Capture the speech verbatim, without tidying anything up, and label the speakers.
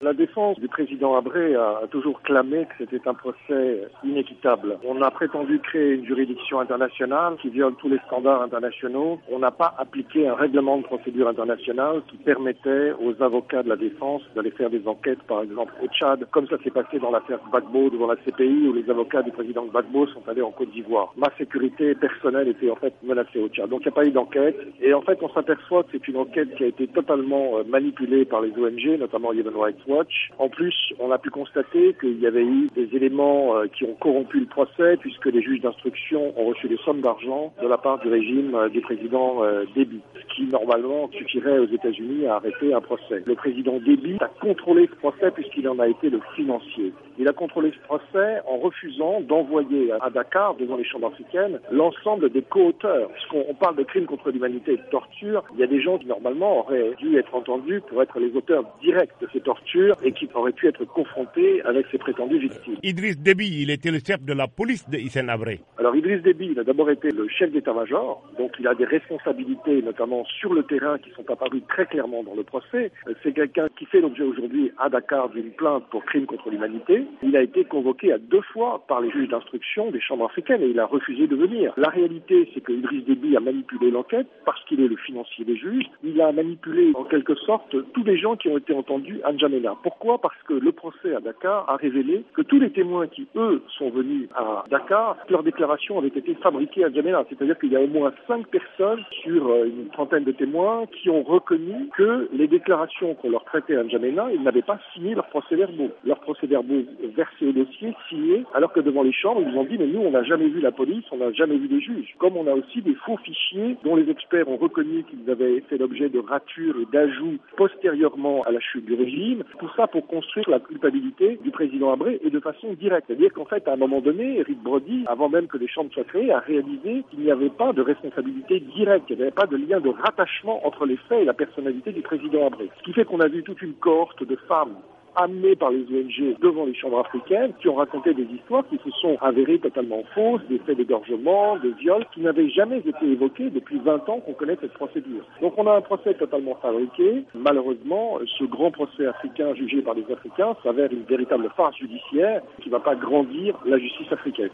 Speaker 1: La défense du président Habré a toujours clamé que c'était un procès inéquitable. On a prétendu créer une juridiction internationale qui viole tous les standards internationaux. On n'a pas appliqué un règlement de procédure internationale qui permettait aux avocats de la défense d'aller faire des enquêtes, par exemple au Tchad, comme ça s'est passé dans l'affaire Gbagbo devant la C P I, où les avocats du président Gbagbo sont allés en Côte d'Ivoire. Ma sécurité personnelle était en fait menacée au Tchad. Donc il n'y a pas eu d'enquête. Et en fait, on s'aperçoit que c'est une enquête qui a été totalement manipulée par les O N G, notamment Human Rights Watch. En plus, on a pu constater qu'il y avait eu des éléments qui ont corrompu le procès, puisque les juges d'instruction ont reçu des sommes d'argent de la part du régime du président Déby, ce qui normalement suffirait aux États-Unis à arrêter un procès. Le président Déby a contrôlé ce procès puisqu'il en a été le financier. Il a contrôlé ce procès en refusant d'envoyer à Dakar, devant les chambres africaines, l'ensemble des co-auteurs. Puisqu'on on parle de crimes contre l'humanité et de torture, il y a des gens qui normalement auraient dû être entendus pour être les auteurs directs de ces tortures et qui auraient pu être confrontés avec ces prétendues victimes.
Speaker 2: Idriss Déby, il était le chef de la police de Hissène Habré.
Speaker 1: Alors Idriss Déby, il a d'abord été le chef d'état-major, donc il a des responsabilités, notamment sur le terrain, qui sont apparues très clairement dans le procès. C'est quelqu'un qui fait l'objet aujourd'hui à Dakar d'une plainte pour crimes contre l'humanité. Il a été convoqué à deux fois par les juges d'instruction des chambres africaines et il a refusé de venir. La réalité, c'est que Idriss Déby a manipulé l'enquête parce qu'il est le financier des juges. Il a manipulé en quelque sorte tous les gens qui ont été entendus à N'Djamena. Pourquoi ? Parce que le procès à Dakar a révélé que tous les témoins qui, eux, sont venus à Dakar, leurs déclarations avaient été fabriquées à N'Djamena. C'est-à-dire qu'il y a au moins cinq personnes sur une trentaine de témoins qui ont reconnu que les déclarations qu'on leur traitait à N'Djamena, ils n'avaient pas signé leurs procès-verbaux. Leurs procès-verbaux versés au dossier, signés, alors que devant les chambres, ils nous ont dit « mais nous, on n'a jamais vu la police, on n'a jamais vu des juges ». Comme on a aussi des faux fichiers dont les experts ont reconnu qu'ils avaient fait l'objet de ratures et d'ajouts postérieurement à la chute du régime. Tout ça pour construire la culpabilité du président Habré et de façon directe. C'est-à-dire qu'en fait, à un moment donné, Eric Brody, avant même que les chambres soient créées, a réalisé qu'il n'y avait pas de responsabilité directe, il n'y avait pas de lien de rattachement entre les faits et la personnalité du président Habré. Ce qui fait qu'on a vu toute une cohorte de femmes amenés par les O N G devant les chambres africaines, qui ont raconté des histoires qui se sont avérées totalement fausses, des faits d'égorgement, de viols, qui n'avaient jamais été évoqués depuis vingt ans qu'on connaît cette procédure. Donc on a un procès totalement fabriqué. Malheureusement, ce grand procès africain jugé par des Africains s'avère une véritable farce judiciaire qui ne va pas grandir la justice africaine.